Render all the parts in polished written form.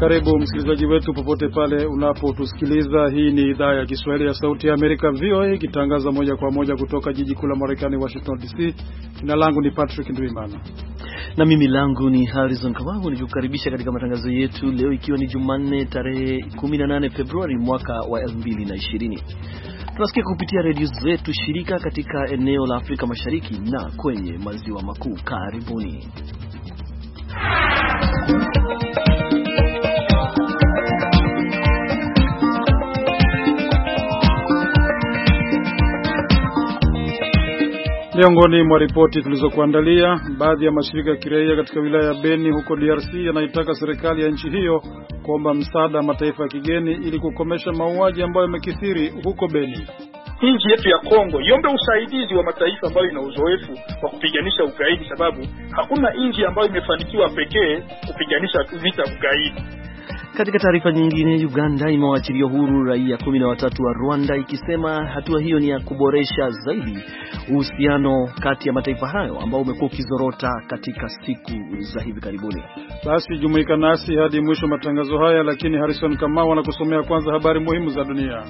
Karibu msikilizaji wetu popote pale unapotusikiliza. Hii ni idhaa ya Kiswahili ya Sauti ya Amerika VOA ikitangaza moja kwa moja kutoka jiji kuu la Marekani Washington DC. Jina langu ni Patrick Ndwimana. Na mimi langu ni Harrison Kamau, nikukaribisha katika matangazo yetu leo ikiwa ni Jumanne tarehe 18 Februari mwaka wa 2020. Tunasikia kupitia redio zetu shirika katika eneo la Afrika Mashariki na kwenye maziwa makuu. Karibuni. Miongoni mwa ripoti tulizokuandalia, baadhi ya mashirika ya kiraia katika wilaya ya Beni huko DRC yanaitaka serikali ya nchi hiyo kuomba msaada wa mataifa ya kigeni ili kukomesha mauaji ambayo yamekithiri huko Beni. Nchi yetu ya Kongo iombe usaidizi wa mataifa ambayo ina uzoefu wa kupiganisha ugaidi, sababu hakuna nchi ambayo imefanikiwa pekee kupiganisha vita ugaidi. Katika taarifa nyingine, Uganda imewaachilia huru raia 13 wa Rwanda ikisema hatua hiyo ni ya kuboresha zaidi uhusiano kati ya mataifa hayo ambao umekuwa ukizorota katika siku za hivi karibuni. Basi jumuika nasi hadi mwisho matangazo haya, lakini Harrison Kamau anakusomea kwanza habari muhimu za dunia.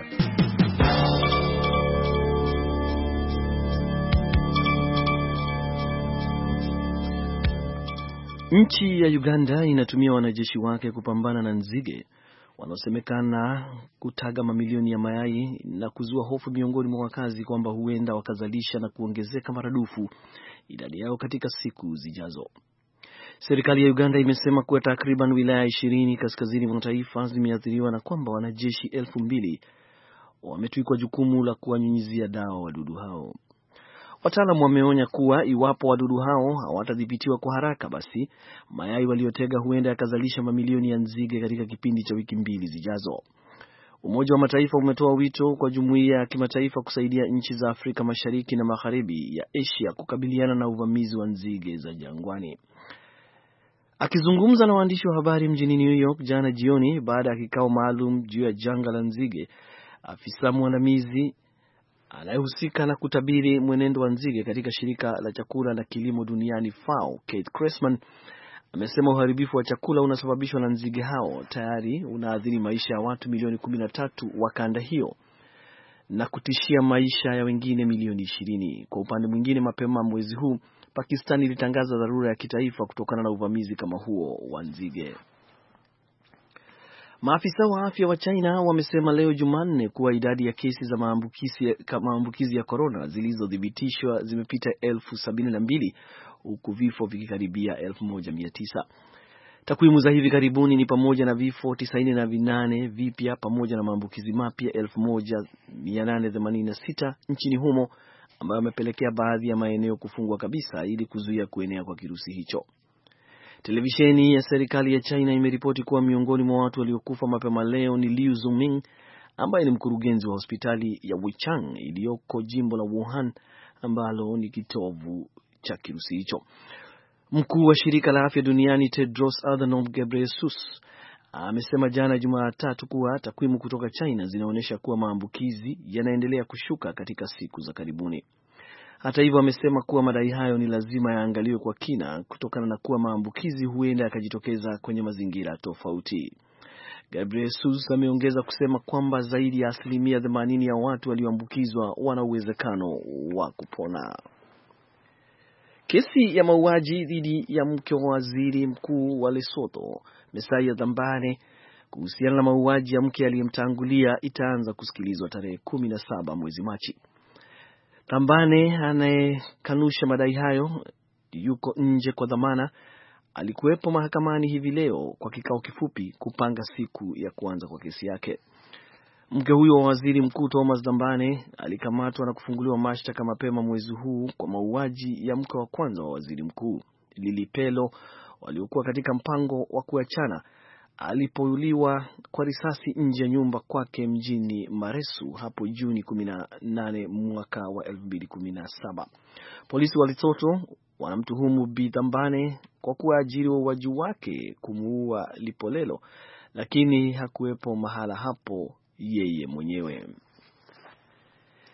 Nchi ya Uganda inatumia wanajeshi wake kupambana na nzige wanaosemekana kutaga mamilioni ya mayai na kuzua hofu miongoni mwa wakazi kwamba huenda wakazalisha na kuongezeka maradufu idadi yao katika siku zijazo. Serikali ya Uganda imesema kuwa takriban wilaya 20 kaskazini mwa taifa zimeathiriwa na kwamba wanajeshi 2,000 wametwikwa jukumu la kuwanyunyizia dawa wadudu hao. Wataalamu wameonya kuwa iwapo wadudu hao hawatadhibitiwa kwa haraka, basi mayai waliotega huenda yakazalisha mamilioni ya nzige katika kipindi cha wiki 2 zijazo. Umoja wa Mataifa umetoa wito kwa jumuiya ya kimataifa kusaidia nchi za Afrika Mashariki na Magharibi ya Asia kukabiliana na uvamizi wa nzige za jangwani. Akizungumza na waandishi wa habari mjini New York jana jioni baada ya kikao maalum juu ya janga la nzige, afisa mwandamizi anayehusika na kutabiri mwenendo wa nzige katika shirika la chakula na kilimo duniani FAO, Kate Cressman, amesema uharibifu wa chakula unasababishwa na nzige hao tayari unaathiri maisha ya watu milioni 13 wa kanda hiyo na kutishia maisha ya wengine milioni 20. Kwa upande mwingine, mapema mwezi huu Pakistan ilitangaza dharura ya kitaifa kutokana na uvamizi kama huo wa nzige. Maafisa wa afya wa China wamesema leo Jumanne kuwa idadi ya kesi za maambukizi ya corona zilizothibitishwa zimepita 72,000 huku vifo vikikaribia 1,900. Takwimu za hivi karibuni ni pamoja na vifo 98 vipya pamoja na maambukizi mapya 1,886 nchini humo, ambayo yamepelekea baadhi ya maeneo kufungwa kabisa ili kuzuia kuenea kwa kirusi hicho. Televisheni ya serikali ya China imeripoti kuwa miongoni mwa watu waliokufa mapema leo ni Liu Zuming ambaye ni mkurugenzi wa hospitali ya Wuchang iliyoko jimbo la Wuhan ambalo ni kitovu cha kirusi hicho. Mkuu wa shirika la afya duniani Tedros Adhanom Ghebreyesus amesema jana Jumatatu kuwa takwimu kutoka China zinaonyesha kuwa maambukizi yanaendelea kushuka katika siku za karibuni. Hata hivyo, amesema kuwa madai hayo ni lazima yaangaliwe kwa kina kutokana na kuwa maambukizi huenda yakajitokeza kwenye mazingira tofauti. Ghebreyesus ameongeza kusema kwamba zaidi ya 80% ya watu walioambukizwa wana uwezekano wa kupona. Kesi ya mauaji dhidi ya mke wa waziri mkuu wa Lesotho, Musalia Dambane, kuhusiana na mauaji ya mke aliyemtangulia itaanza kusikilizwa tarehe 17 mwezi Machi. Dambane anayekanusha madai hayo yuko nje kwa dhamana alikuwepo mahakamani hivi leo kwa kikao kifupi kupanga siku ya kuanza kwa kesi yake. Mke huyo wa waziri mkuu Thomas Dambane alikamatwa na kufunguliwa mashtaka mapema mwezi huu kwa mauaji ya mke wa kwanza wa waziri mkuu Lili Pelo waliokuwa katika mpango wa kuachana alipouliwa kwa risasi nje ya nyumba kwake mjini Maresu hapo Juni 18 mwaka wa 2017. Polisi wa Lesotho wanamtuhumu Bi Dambane kwa kuajiri wauaji wake kumuua Lipolelo, lakini hakuwepo mahala hapo yeye mwenyewe.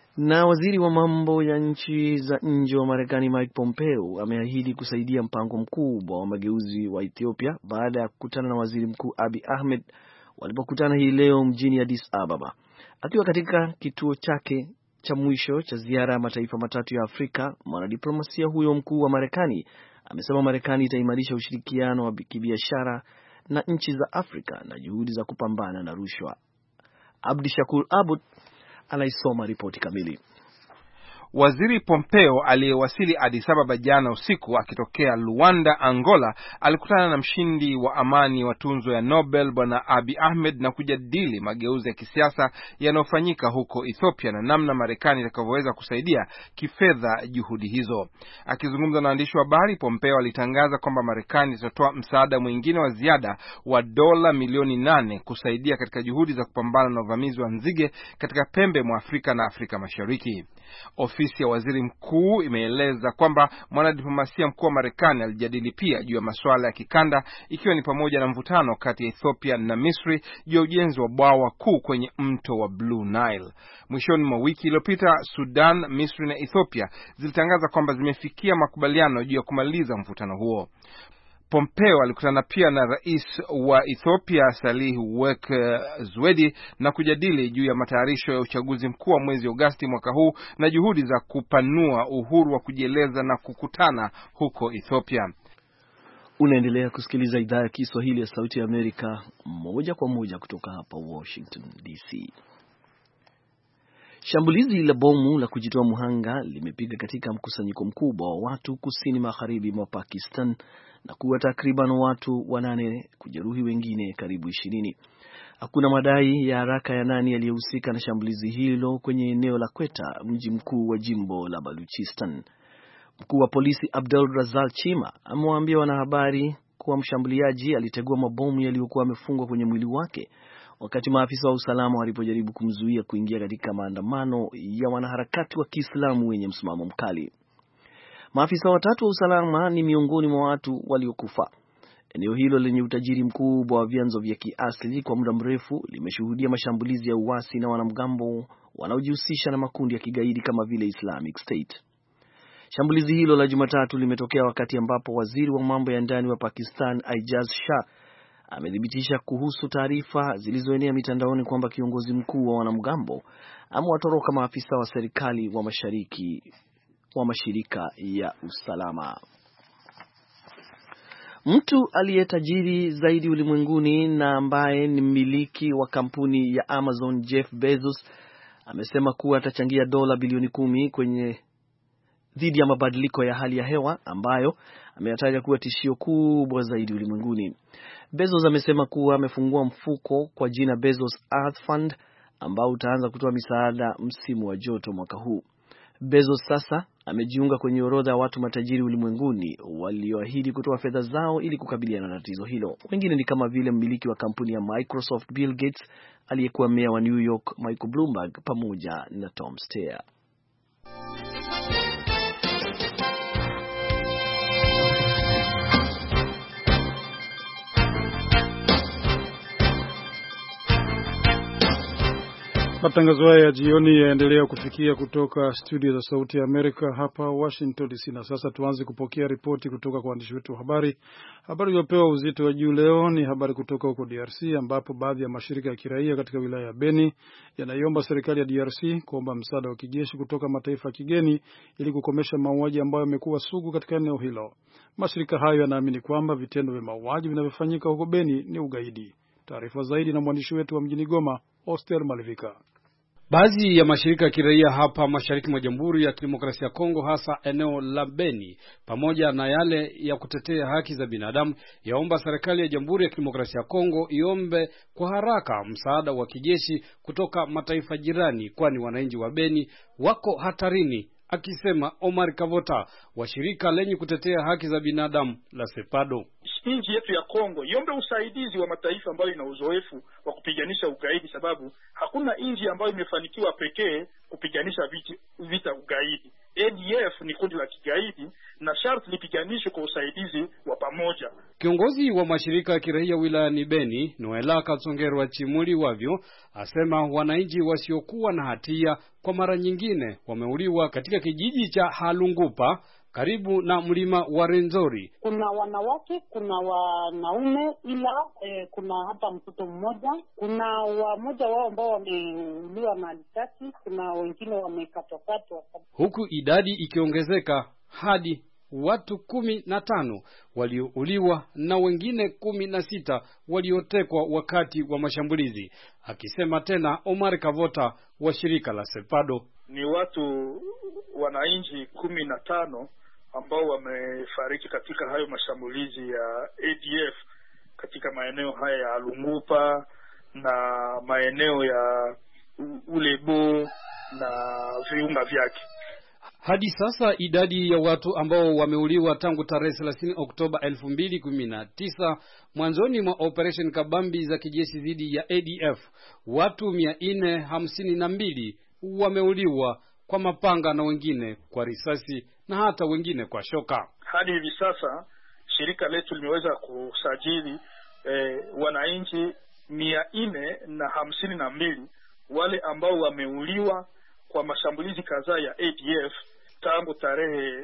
Na waziri wa mambo ya nchi za nje wa Marekani Mike Pompeo ameahidi kusaidia mpango mkubwa wa mageuzi wa Ethiopia baada ya kukutana na waziri mkuu Abiy Ahmed walipokutana hii leo mjini Addis Ababa. Akiwa katika kituo chake cha mwisho cha ziara ya mataifa matatu ya Afrika, mwanadiplomasia huyo mkuu wa Marekani amesema Marekani itaimarisha ushirikiano wa kibiashara na nchi za Afrika na juhudi za kupambana na rushwa. Abdi Shakur Abud anaisoma ripoti kamili. Waziri Pompeo aliyewasili Addis Ababa jana usiku akitokea Luanda, Angola, alikutana na mshindi wa amani wa tunzo ya Nobel Bwana Abiy Ahmed na kujadili mageuzi ya kisiasa yanayofanyika huko Ethiopia na namna Marekani itakavyoweza kusaidia kifedha juhudi hizo. Akizungumza na waandishi wa habari, Pompeo alitangaza kwamba Marekani itatoa msaada mwingine wa ziada wa dola milioni 8 kusaidia katika juhudi za kupambana na uvamizi wa nzige katika pembe mwa Afrika na Afrika Mashariki. Ofisi ya waziri mkuu imeeleza kwamba mwanadiplomasia mkuu wa Marekani alijadili pia juu ya masuala ya kikanda, ikiwa ni pamoja na mvutano kati ya Ethiopia na Misri juu ya ujenzi wa bwawa kuu kwenye mto wa Blue Nile. Mwishoni mwa wiki iliyopita, Sudan, Misri na Ethiopia zilitangaza kwamba zimefikia makubaliano juu ya kumaliza mvutano huo. Pompeo alikutana pia na rais wa Ethiopia Salih Zewde na kujadili juu ya matayarisho ya uchaguzi mkuu wa mwezi Agosti mwaka huu na juhudi za kupanua uhuru wa kujieleza na kukutana huko Ethiopia. Unaendelea kusikiliza idhaa ya Kiswahili ya Sauti ya Amerika moja kwa moja kutoka hapa Washington DC. Shambulizi la bomu la kujitoa muhanga limepiga katika mkusanyiko mkubwa wa watu kusini magharibi mwa Pakistan na kuwa takriban watu 8 kujeruhi wengine karibu 20. Hakuna madai ya haraka ya nani aliyehusika na shambulizi hilo kwenye eneo la Quetta, mji mkuu wa jimbo la Baluchistan. Mkuu wa polisi Abdul Razak Chima amewaambia wanahabari kuwa mshambuliaji alitegua mabomu yaliyokuwa yamefungwa kwenye mwili wake wakati maafisa wa usalama walipojaribu kumzuia kuingia katika maandamano ya wanaharakati wa Kiislamu wenye msimamo mkali. Maafisa watatu wa usalama ni miongoni mwa watu waliokufa. Eneo hilo lenye utajiri mkubwa wa vyanzo vya kiasili kwa muda mrefu limeshuhudia mashambulizi ya uasi na wanamgambo wanaojihusisha na makundi ya kigaidi kama vile Islamic State. Shambulizi hilo la Jumatatu limetokea wakati ambapo waziri wa mambo ya ndani wa Pakistan Aijaz Shah amethibitisha kuhusu taarifa zilizoenea mitandaoni kwamba kiongozi mkuu wa wanamgambo amewatoroka maafisa wa serikali wa mashariki wa mashirika ya usalama. Mtu aliyetajiri zaidi ulimwenguni na ambaye ni mmiliki wa kampuni ya Amazon, Jeff Bezos, amesema kuwa atachangia dola bilioni 10 dhidi ya mabadiliko ya hali ya hewa ambayo ameyataja kuwa tishio kubwa zaidi ulimwenguni. Bezos amesema kuwa amefungua mfuko kwa jina Bezos Earth Fund ambao utaanza kutoa misaada msimu wa joto mwaka huu. Bezos sasa amejiunga kwenye orodha ya watu matajiri ulimwenguni walioahidi kutoa fedha zao ili kukabiliana na tatizo hilo. Wengine ni kama vile mmiliki wa kampuni ya Microsoft Bill Gates, aliyekuwa meya wa New York Michael Bloomberg, pamoja na Tom Steyer. Matangazo haya ya jioni yaendelea kufikia kutoka studio za Sauti ya Amerika hapa Washington DC. Na sasa tuanze kupokea ripoti kutoka kwa waandishi wetu wa habari. Habari iliyopewa uzito wa juu leo ni habari kutoka huko DRC, ambapo baadhi ya mashirika ya kiraia katika wilaya ya Beni yanaiomba serikali ya DRC kuomba msaada wa kijeshi kutoka mataifa ya kigeni ili kukomesha mauaji ambayo yamekuwa sugu katika eneo hilo. Mashirika hayo yanaamini kwamba vitendo vya mauaji vinavyofanyika huko Beni ni ugaidi. Taarifa zaidi na mwandishi wetu wa mjini Goma, Oster Malivika. Baadhi ya mashirika ya kiraia hapa mashariki mwa Jamhuri ya Kidemokrasia ya Kongo, hasa eneo la Beni, pamoja na yale ya kutetea haki za binadamu, yaomba serikali ya Jamhuri ya Kidemokrasia ya Kongo iombe kwa haraka msaada wa kijeshi kutoka mataifa jirani, kwani wananchi wa Beni wako hatarini, akisema Omar Kavota wa shirika lenye kutetea haki za binadamu la Sepado. Nchi yetu ya Kongo iombe usaidizi wa mataifa ambayo ina uzoefu wa kupiganisha ugaidi, sababu hakuna nchi ambayo imefanikiwa pekee kupiganisha vita ugaidi. ADF ni kundi la kigaidi na sharti lipiganishwe kwa usaidizi wa pamoja. Kiongozi wa mashirika ya kiraia wilayani Beni, Noela Katsongerwa Chimuli wavyo, asema wananchi wasiokuwa na hatia kwa mara nyingine wameuliwa katika kijiji cha Halungupa karibu na mlima wa Renzori. Kuna wanawake, kuna wanaume, ila kuna hata mtoto mmoja. Kuna wamoja wao ambao wameuliwa na risasi, kuna wengine wamekatwakatwa. Huku idadi ikiongezeka hadi watu 15 waliouliwa na wengine 16 waliotekwa wakati wa mashambulizi. Akisema tena Omar Kavota wa shirika la Sepado, ni watu wananchi 15 ambao wamefariki katika hayo mashambulizi ya ADF katika maeneo haya ya Lungupa na maeneo ya Ulebo na viunga vyake. Hadi sasa idadi ya watu ambao wameuliwa tangu tarehe 30 Oktoba 2019 mwanzoni mwa operation kabambi za kijeshi dhidi ya ADF, watu 452 wameuliwa kwa mapanga na wengine kwa risasi na hata wengine kwa shoka. Hadi hivi sasa shirika letu limeweza kusajili wananchi 452 wale ambao wameuliwa kwa mashambulizi kadhaa ya ADF tangu tarehe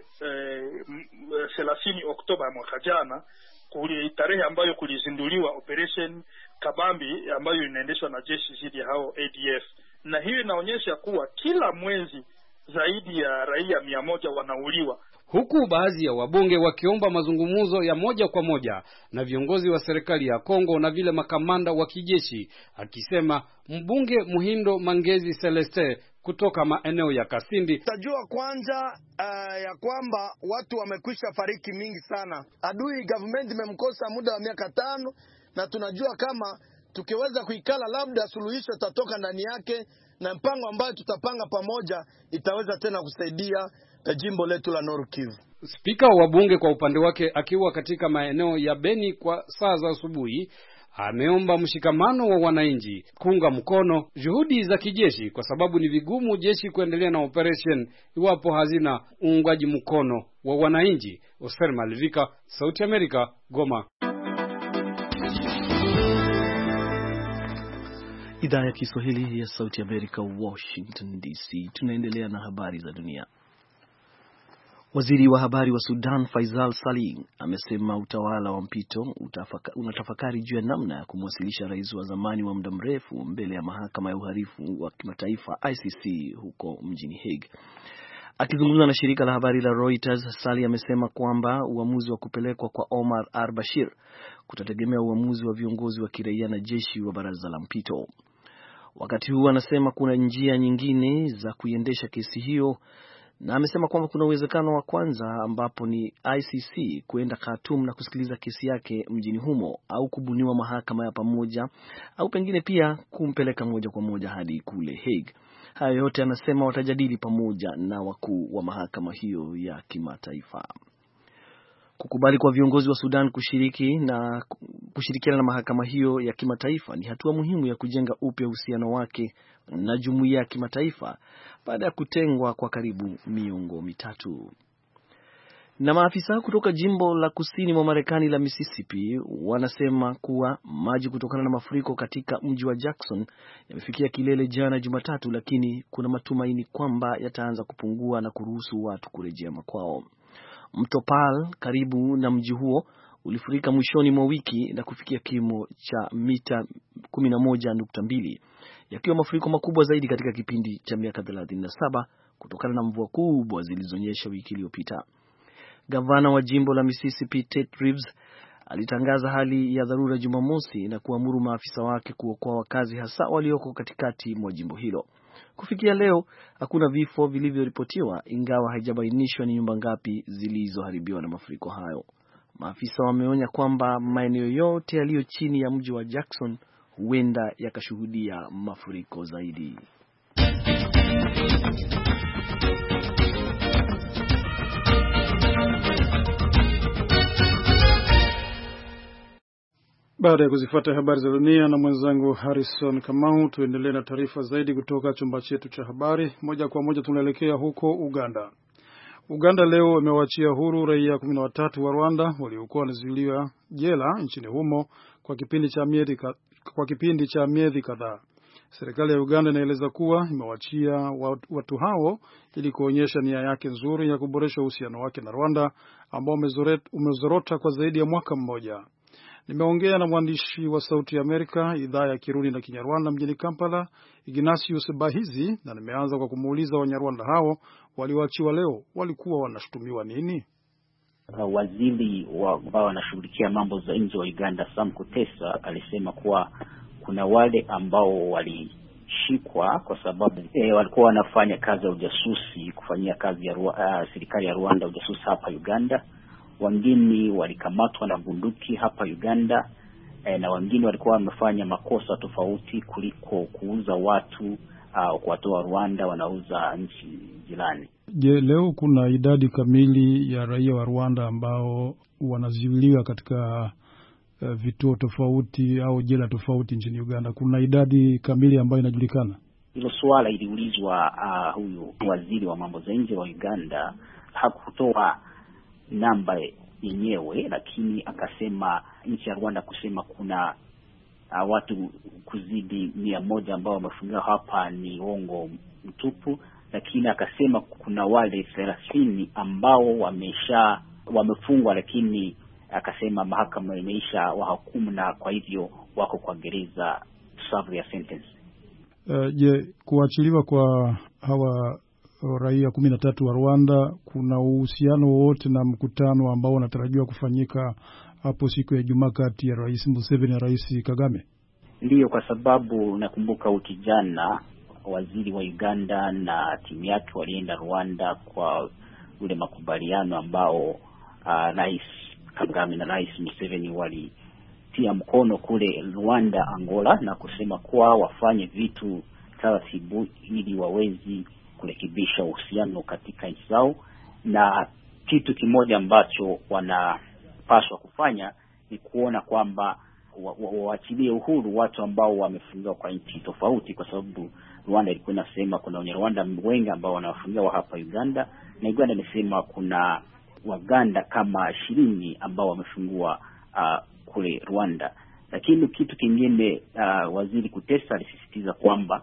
30 Oktoba mwaka jana, tarehe ambayo kulizinduliwa operation kabambi ambayo inaendeshwa na jeshi dhidi ya hao ADF. Na hiyo inaonyesha kuwa kila mwezi zaidi ya raia 100 wanauliwa. Huku baadhi ya wabunge wakiomba mazungumzo ya moja kwa moja na viongozi wa serikali ya Kongo na vile makamanda wa kijeshi, akisema mbunge Muhindo Mangezi Celeste kutoka maeneo ya Kasindi. Tajua kwanza ya kwamba watu wamekwisha fariki mingi sana. Adui government imemkosa muda wa miaka 5, na tunajua kama tukiweza kuikala labda suluhisho tatoka ndani yake, na mpango ambayo tutapanga pamoja itaweza tena kusaidia jimbo letu la Nord Kivu. Spika wa bunge kwa upande wake akiwa katika maeneo ya Beni kwa saa za asubuhi, ameomba mshikamano wa wananchi kuunga mkono juhudi za kijeshi kwa sababu ni vigumu jeshi kuendelea na operation iwapo hazina uungwaji mkono wa wananchi. Oser Malvika, Sauti Amerika, Goma. Idhaa ya Kiswahili ya Sauti Amerika, Washington DC. Tunaendelea na habari za dunia. Waziri wa habari wa Sudan Faisal Salih amesema utawala wa mpito unatafakari juu ya namna ya kumwasilisha rais wa zamani wa muda mrefu mbele ya mahakama ya uhalifu wa kimataifa ICC huko mjini Hague. Akizungumza na shirika la habari la Reuters, Salih amesema kwamba uamuzi wa kupelekwa kwa Omar al-Bashir kutategemea uamuzi wa viongozi wa kiraia na jeshi wa baraza la mpito. Wakati huu anasema kuna njia nyingine za kuiendesha kesi hiyo, na amesema kwamba kuna uwezekano wa kwanza ambapo ni ICC kuenda Khartoum na kusikiliza kesi yake mjini humo, au kubuniwa mahakama ya pamoja, au pengine pia kumpeleka moja kwa moja hadi kule Hague. Hayo yote anasema watajadili pamoja na wakuu wa mahakama hiyo ya kimataifa. Kukubali kwa viongozi wa Sudan kushirikiana na mahakama hiyo ya kimataifa ni hatua muhimu ya kujenga upya uhusiano wake na jumuiya ya kimataifa baada ya kutengwa kwa karibu miongo mitatu. Na maafisa kutoka jimbo la kusini mwa Marekani la Mississippi wanasema kuwa maji kutokana na mafuriko katika mji wa Jackson yamefikia kilele jana Jumatatu, lakini kuna matumaini kwamba yataanza kupungua na kuruhusu watu kurejea makwao. Mto Pearl karibu na mji huo ulifurika mwishoni mwa wiki na kufikia kimo cha mita 11.2, yakiwa mafuriko makubwa zaidi katika kipindi cha miaka 37 kutokana na mvua kubwa zilizonyesha wiki iliyopita. Gavana wa jimbo la Mississippi Tate Reeves alitangaza hali ya dharura Jumamosi na kuamuru maafisa wake kuokoa wakazi hasa walioko katikati mwa jimbo hilo. Kufikia leo hakuna vifo vilivyoripotiwa, ingawa haijabainishwa ni nyumba ngapi zilizoharibiwa na mafuriko hayo. Maafisa wameonya kwamba maeneo yote yaliyo chini ya mji wa Jackson huenda yakashuhudia mafuriko zaidi. Baada ya kuzifuata habari za dunia na mwenzangu Harrison Kamau, tuendelee na taarifa zaidi kutoka chumba chetu cha habari. Moja kwa moja tunaelekea huko Uganda. Uganda leo imewaachia huru raia 13 wa Rwanda waliokuwa wanazuiliwa jela nchini humo kwa kipindi cha miezi kadhaa. Serikali ya Uganda inaeleza kuwa imewaachia watu hao ili kuonyesha nia yake nzuri ya kuboresha uhusiano wake na Rwanda ambao umezorota kwa zaidi ya mwaka mmoja. Nimeongea na mwandishi wa Sauti ya Amerika idhaa ya Kirundi na Kinyarwanda mjini Kampala, Ignatius Bahizi, na nimeanza kwa kumuuliza Wanyarwanda hao walioachiwa leo walikuwa wanashutumiwa nini. Waziri ambao wanashughulikia mambo za nje wa Uganda, Sam Kutesa, alisema kuwa kuna wale ambao walishikwa kwa sababu walikuwa wanafanya kazi ya ujasusi, kufanyia kazi ya serikali ya Rwanda ujasusi hapa Uganda. Wengine walikamatwa na bunduki hapa Uganda, na wengine walikuwa wamefanya makosa tofauti kuliko kuuza watu kuwatoa Rwanda wanauza nchi jirani. Je, leo kuna idadi kamili ya raia wa Rwanda ambao wanazuiliwa katika vituo tofauti au jela tofauti nchini Uganda? Kuna idadi kamili ambayo inajulikana? Hilo swala iliulizwa huyu waziri wa mambo za nje wa Uganda. Hakutoa namba yenyewe, lakini akasema nchi ya Rwanda kusema kuna watu kuzidi 100 ambao wamefungiwa hapa ni uongo mtupu, lakini akasema kuna wale 30 ambao wamefungwa, lakini akasema mahakama imeisha wahukumu na kwa hivyo wako kwa gereza serve ya sentence. Je, kuachiliwa kwa hawa raia 13 wa Rwanda kuna uhusiano wote na mkutano ambao unatarajiwa kufanyika hapo siku ya Ijumaa kati ya Rais Museveni na Rais Kagame? Ndiyo, kwa sababu nakumbuka wiki jana waziri wa Uganda na timu yake walienda Rwanda kwa ule makubaliano ambao Rais Kagame na Rais Museveni walitia mkono kule Rwanda, Angola, na kusema kuwa wafanye vitu taratibu ili wawezi kurekebisha uhusiano katika nchi zao, na kitu kimoja ambacho wanapaswa kufanya ni kuona kwamba waachilie uhuru watu ambao wamefungiwa kwa nchi tofauti, kwa sababu Rwanda ilikuwa inasema kuna Wanyarwanda wengi ambao wanafungiwa hapa Uganda, na Uganda inasema kuna Waganda kama 20 ambao wamefungiwa kule Rwanda. Lakini kitu kingine waziri Kutesa alisisitiza kwamba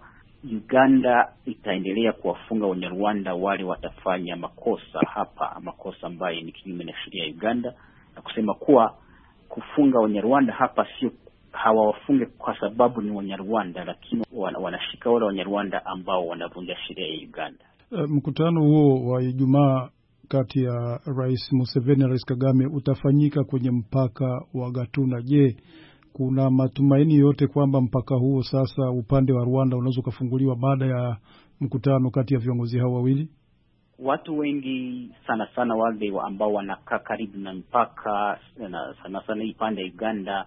Uganda itaendelea kuwafunga Wanyarwanda wale watafanya makosa hapa, makosa ambayo ni kinyume na sheria ya Uganda, na kusema kuwa kufunga Wanyarwanda hapa sio hawawafunge kwa sababu ni Wanyarwanda, lakini wanashika wale Wanyarwanda ambao wanavunja sheria ya Uganda. Mkutano huo wa Ijumaa kati ya Rais Museveni na Rais Kagame utafanyika kwenye mpaka wa Gatuna. Je, kuna matumaini yote kwamba mpaka huo sasa upande wa Rwanda unaweza kufunguliwa baada ya mkutano kati ya viongozi hao wawili? Watu wengi sana wale ambao wanakaa karibu na mpaka na sana upande wa Uganda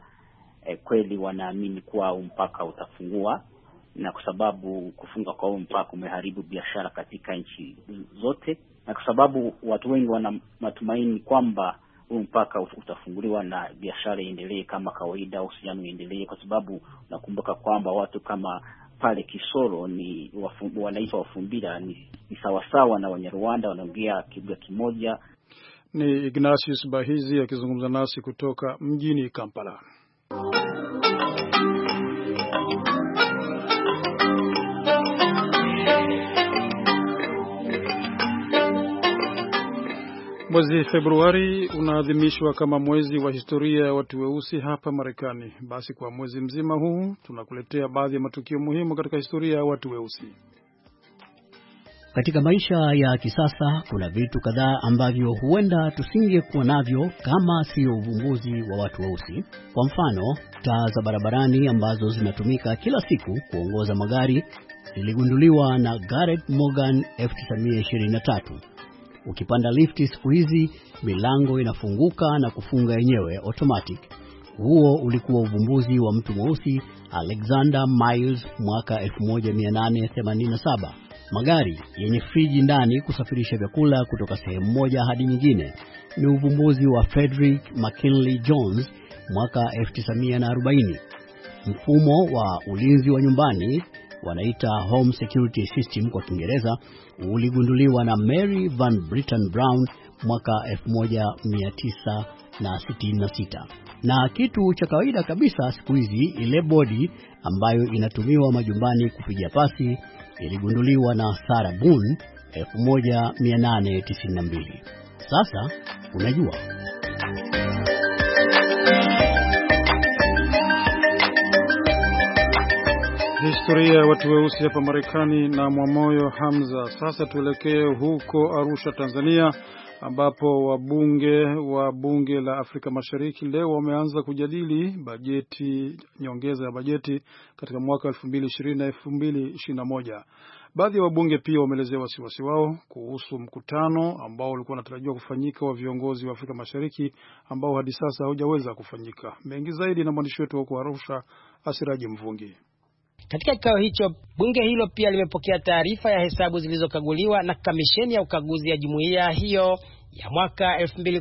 kweli wanaamini kuwa mpaka utafungua, na kwa sababu kufunga kwa mpaka umeharibu biashara katika nchi zote, na kwa sababu watu wengi wana matumaini kwamba mpaka utafunguliwa na biashara iendelee kama kawaida, uhusiano uendelee, kwa sababu nakumbuka kwamba watu kama pale Kisoro ni wanaifa Wafumbira ni sawasawa na Wanyarwanda, wanaongea lugha kimoja. Ni Ignatius Bahizi akizungumza nasi kutoka mjini Kampala. Mwezi Februari unaadhimishwa kama mwezi wa historia ya watu weusi hapa Marekani. Basi kwa mwezi mzima huu tunakuletea baadhi ya matukio muhimu katika historia ya watu weusi. Katika maisha ya kisasa kuna vitu kadhaa ambavyo huenda tusingekuwa navyo kama sio uvumbuzi wa watu weusi. Kwa mfano, taa za barabarani ambazo zinatumika kila siku kuongoza magari ziligunduliwa na Gareth Morgan 1923. Ukipanda lifti siku hizi milango inafunguka na kufunga yenyewe automatic. Huo ulikuwa uvumbuzi wa mtu mweusi Alexander Miles mwaka 1887. Magari yenye friji ndani kusafirisha vyakula kutoka sehemu moja hadi nyingine ni uvumbuzi wa Frederick McKinley Jones mwaka 1940. Mfumo wa ulinzi wa nyumbani wanaita Home Security System kwa Kiingereza, uligunduliwa na Mary Van Britten Brown mwaka 1966. Na kitu cha kawaida kabisa siku hizi, ile bodi ambayo inatumiwa majumbani kupiga pasi iligunduliwa na Sarah Boone 1892. Sasa unajua. Historia ya watu weusi hapa Marekani na Mwamoyo Hamza. Sasa tuelekee huko Arusha, Tanzania, ambapo wabunge wa bunge la Afrika Mashariki leo wameanza kujadili nyongeza ya bajeti katika mwaka 2020 na 2021. Baadhi ya wabunge pia wameelezea wasiwasi wao kuhusu mkutano ambao ulikuwa unatarajiwa kufanyika wa viongozi wa Afrika Mashariki ambao hadi sasa haujaweza kufanyika. Mengi zaidi na mwandishi wetu huko Arusha, Asiraji Mvungi. Katika kikao hicho, bunge hilo pia limepokea taarifa ya hesabu zilizokaguliwa na kamisheni ya ukaguzi ya jumuiya hiyo ya mwaka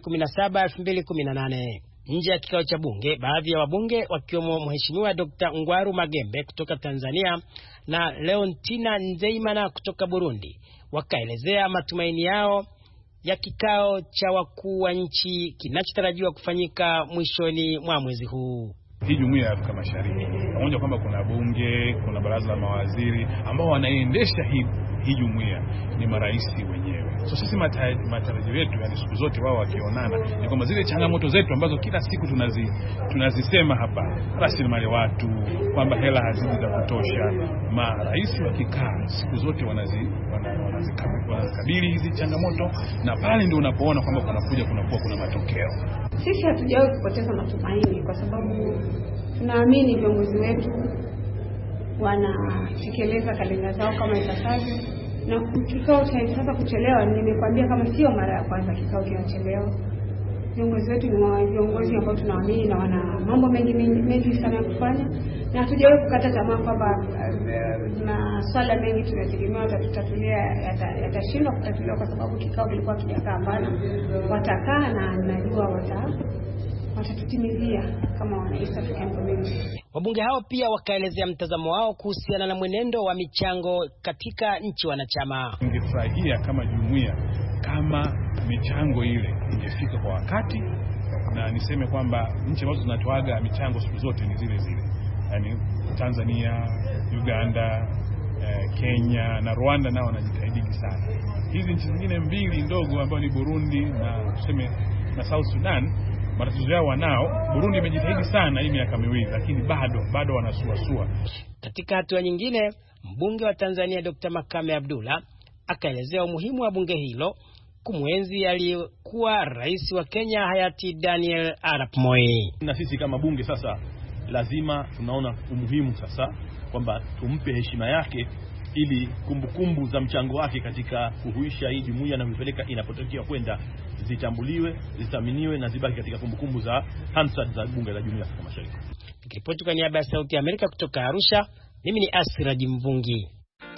2017-2018. Nje ya kikao cha bunge, baadhi ya wabunge wakiwemo Mheshimiwa Dr. Ngwaru Magembe kutoka Tanzania na Leontina Nzeimana kutoka Burundi wakaelezea matumaini yao ya kikao cha wakuu wa nchi kinachotarajiwa kufanyika mwishoni mwa mwezi huu. Hii jumuiya ya Afrika Mashariki, pamoja kwamba kuna bunge, kuna baraza la mawaziri ambao wanaendesha hii jumuiya ni marais wenyewe. So sisi matarajio yetu, yani siku zote wao wakionana, ni kwamba zile changamoto zetu ambazo kila siku tunazisema hapa, rasilimali watu, kwamba hela hazidi za kutosha, marais wakikaa siku zote wanazikabili hizi changamoto, na pale ndio unapoona kwamba kunakuwa kuna matokeo. Sisi hatujawahi kupoteza matumaini kwa sababu tunaamini viongozi wetu wanatekeleza kalenda zao kama ipasavyo, na kikao cha sasa kuchelewa, nimekwambia kama sio mara ya kwanza kikao kinachelewa. Viongozi wetu ni viongozi ambao tunaamini na wana mambo mengi sana ya kufanya, na hatujawahi kukata tamaa kwamba masuala mengi tunategemea watatatulia yatashindwa kutatuliwa kwa sababu kikao kilikuwa kijakaa mbali. Watakaa na najua watatutimizia kama wana East African Community. Wabunge hao pia wakaelezea mtazamo wao kuhusiana na mwenendo wa michango katika nchi wanachama. Ningefurahia kama jumuiya kama michango ile ingefika kwa wakati, na niseme kwamba nchi ambazo zinatoaga michango siku zote ni zile zile. Yaani Tanzania, Uganda, Kenya na Rwanda nao wanajitahidi sana. Hizi nchi zingine mbili ndogo ambazo ni Burundi na tuseme na South Sudan, matatizo yao wanao. Burundi imejitahidi sana hii miaka miwili, lakini bado wanasuasua. Katika hatua nyingine, mbunge wa Tanzania Dr. Makame Abdullah akaelezea umuhimu wa bunge hilo kumwenzi aliyekuwa rais wa Kenya hayati Daniel Arap Moi. Na sisi kama bunge sasa lazima tunaona umuhimu sasa kwamba tumpe heshima yake, ili kumbukumbu za mchango wake katika kuhuisha hii jumuiya na kuipeleka inapotakiwa kwenda zitambuliwe, zithaminiwe na zibaki katika kumbukumbu za Hansard za bunge la Jumuiya ya Afrika Mashariki. Nikiripoti kwa niaba ya Sauti ya Amerika kutoka Arusha, mimi ni Asiraji Mvungi.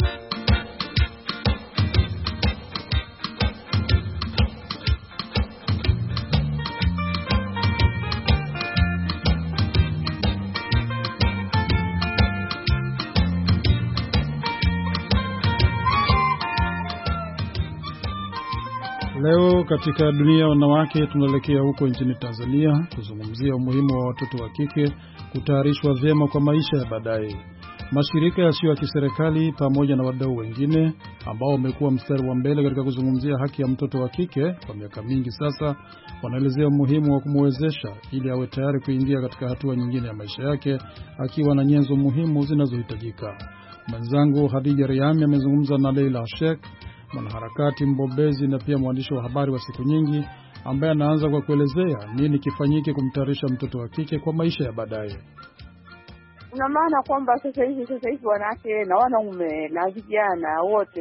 Leo katika dunia ya wanawake tunaelekea huko nchini Tanzania kuzungumzia umuhimu wa watoto wa kike kutayarishwa vyema kwa maisha ya baadaye. Mashirika yasiyo ya kiserikali pamoja na wadau wengine ambao wamekuwa mstari wa mbele katika kuzungumzia haki ya mtoto wa kike kwa miaka mingi sasa wanaelezea umuhimu wa kumwezesha ili awe tayari kuingia katika hatua nyingine ya maisha yake akiwa na nyenzo muhimu zinazohitajika. Mwenzangu Hadija Riami amezungumza na Leila Sheikh, mwanaharakati mbobezi na pia mwandishi wa habari wa siku nyingi, ambaye anaanza kwa kuelezea nini kifanyike kumtayarisha mtoto wa kike kwa maisha ya baadaye. Una maana kwamba sasa hivi wanawake na wanaume na vijana wote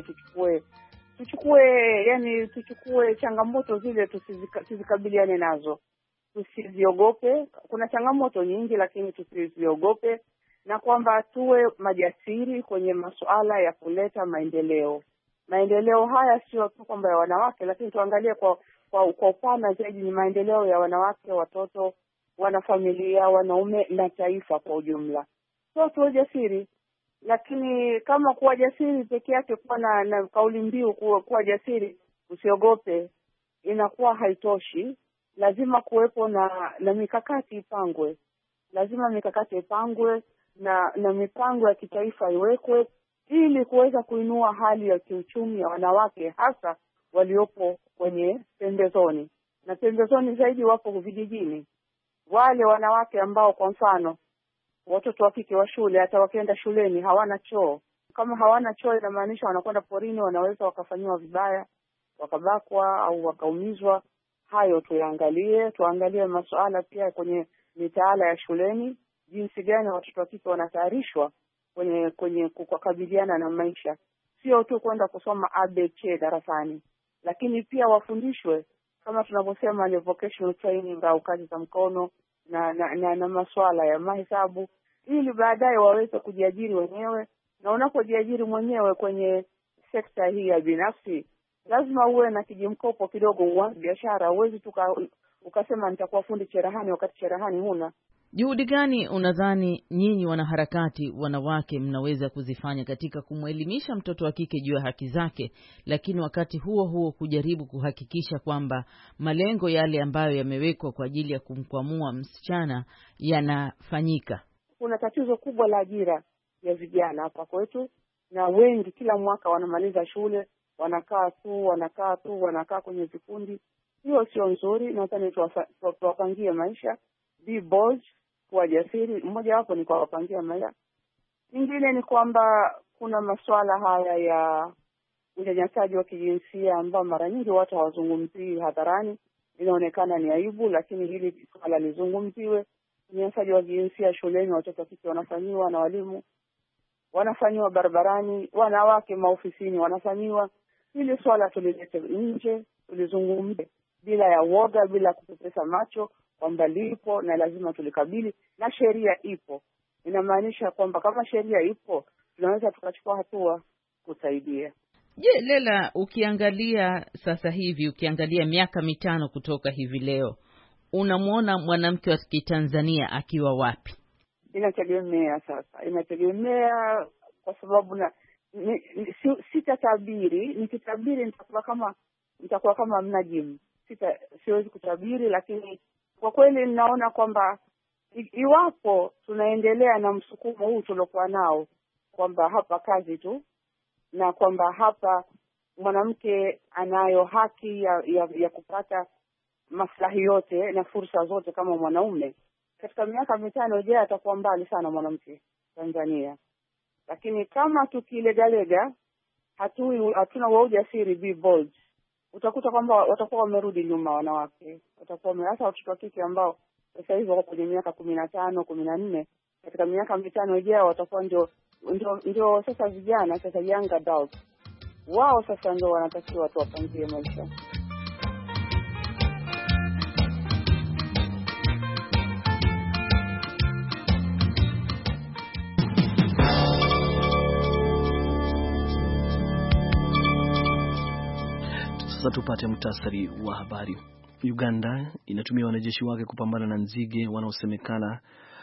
tuchukue changamoto zile, tusizikabiliane nazo, tusiziogope. Kuna changamoto nyingi lakini tusiziogope, na kwamba tuwe majasiri kwenye masuala ya kuleta maendeleo. Maendeleo haya sio tu kwamba ya wanawake, lakini tuangalie kwa upana zaidi, ni maendeleo ya wanawake, watoto, wanafamilia, wanaume na taifa kwa ujumla. So tuwe jasiri, lakini kama kuwa jasiri peke yake, kuwa na kauli mbiu kuwa jasiri, usiogope, inakuwa haitoshi. Lazima kuwepo na mikakati ipangwe. Lazima mikakati ipangwe na mipango ya kitaifa iwekwe ili kuweza kuinua hali ya kiuchumi ya wanawake, hasa waliopo kwenye pembezoni, na pembezoni zaidi wapo vijijini. Wale wanawake ambao kwa mfano watoto wa kike wa shule, hata wakienda shuleni hawana choo. Kama hawana choo, inamaanisha wanakwenda porini, wanaweza wakafanyiwa vibaya, wakabakwa au wakaumizwa. Hayo tuangalie masuala pia kwenye mitaala ya shuleni, jinsi gani watoto wa kike wanatayarishwa kwenye kukabiliana na maisha, sio tu kwenda kusoma ABC darasani, lakini pia wafundishwe kama tunavyosema ni vocational training au kazi za mkono na masuala ya mahesabu, ili baadaye waweze kujiajiri wenyewe. Na unapojiajiri mwenyewe kwenye sekta hii ya binafsi, lazima uwe na kijimkopo kidogo, uanze biashara. Huwezi tu ukasema nitakuwa fundi cherehani wakati cherehani huna. Juhudi gani unadhani nyinyi wanaharakati wanawake mnaweza kuzifanya katika kumwelimisha mtoto wa kike juu ya haki zake, lakini wakati huo kujaribu kuhakikisha kwamba malengo yale ambayo yamewekwa kwa ajili ya kumkwamua msichana yanafanyika? Kuna tatizo kubwa la ajira ya vijana hapa kwetu, na wengi kila mwaka wanamaliza shule wanakaa kwenye vikundi. Hiyo sio nzuri. Nadhani tuwapangie maisha, be bold, kuwa jasiri. Mmoja wapo ni kwa wapangia maisha. Nyingine ni kwamba kuna masuala haya ya unyanyasaji wa kijinsia ambao mara nyingi watu hawazungumzii hadharani. Inaonekana ni aibu, lakini hili swala lizungumziwe. Unyanyasaji wa kijinsia shuleni, watoto wa kike wanafanyiwa na walimu, wanafanyiwa barabarani, wanawake maofisini wanafanyiwa. Hili swala tulilete nje, tulizungumze bila ya woga, bila kupepesa macho, kwamba lipo na lazima tulikabili, na sheria ipo. Inamaanisha kwamba kama sheria ipo, tunaweza tukachukua hatua kusaidia. Je, Lela, ukiangalia sasa hivi, ukiangalia miaka 5 kutoka hivi leo, unamwona mwanamke wa Kitanzania akiwa wapi? Inategemea inategemea kwa sababu sitatabiri. Nikitabiri nitakuwa kama mnajimu. Siwezi kutabiri, lakini kwa kweli ninaona kwamba iwapo tunaendelea na msukumo huu tuliokuwa nao, kwamba hapa kazi tu, na kwamba hapa mwanamke anayo haki ya kupata maslahi yote na fursa zote kama mwanaume, katika miaka 5 ijayo atakuwa mbali sana mwanamke Tanzania. Lakini kama tukilegalega, hatuna ujasiri, be bold, utakuta kwamba watakuwa wamerudi nyuma wanawake. Hasa watoto wa kike ambao sasa hivi wako kwenye miaka 15, 14, katika miaka 5 ijayo watakuwa ndio sasa vijana, sasa young adults. Wao sasa ndio wanatakiwa tuwapangie maisha. Sasa tupate muhtasari wa habari. Uganda inatumia wanajeshi wake kupambana na nzige wanaosemekana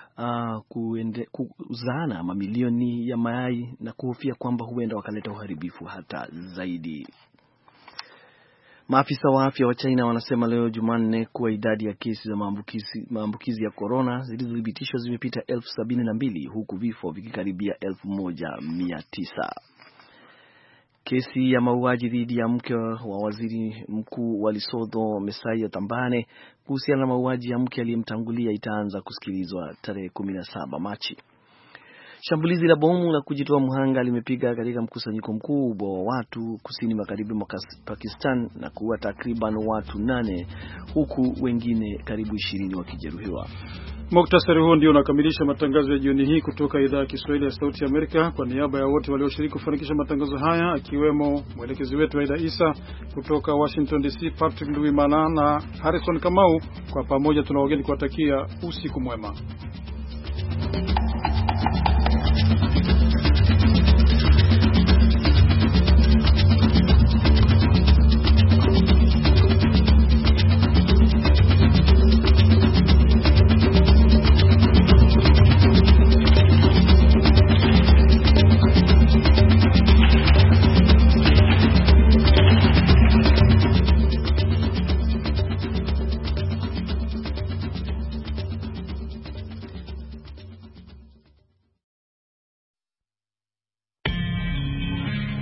kuzaana mamilioni ya mayai na kuhofia kwamba huenda wakaleta uharibifu hata zaidi. Maafisa wa afya wa China wanasema leo Jumanne kuwa idadi ya kesi za maambukizi ya corona zilizothibitishwa zimepita 72,000 huku vifo vikikaribia 1,900. Kesi ya mauaji dhidi ya mke wa waziri mkuu wa Lesotho Messiah Tambane kuhusiana na mauaji ya mke aliyemtangulia itaanza kusikilizwa tarehe 17 Machi. Shambulizi la bomu la kujitoa mhanga limepiga katika mkusanyiko mkubwa wa watu kusini magharibi mwa Pakistan na kuua takriban watu 8 huku wengine karibu 20 wakijeruhiwa. Muktasari huu ndio unakamilisha matangazo ya jioni hii kutoka idhaa ya Kiswahili ya Sauti ya Amerika. Kwa niaba ya wote walioshiriki kufanikisha matangazo haya, akiwemo mwelekezi wetu Aida Isa kutoka Washington DC, Patrick Nduwimana na Harrison Kamau, kwa pamoja tunawageni kuwatakia usiku mwema.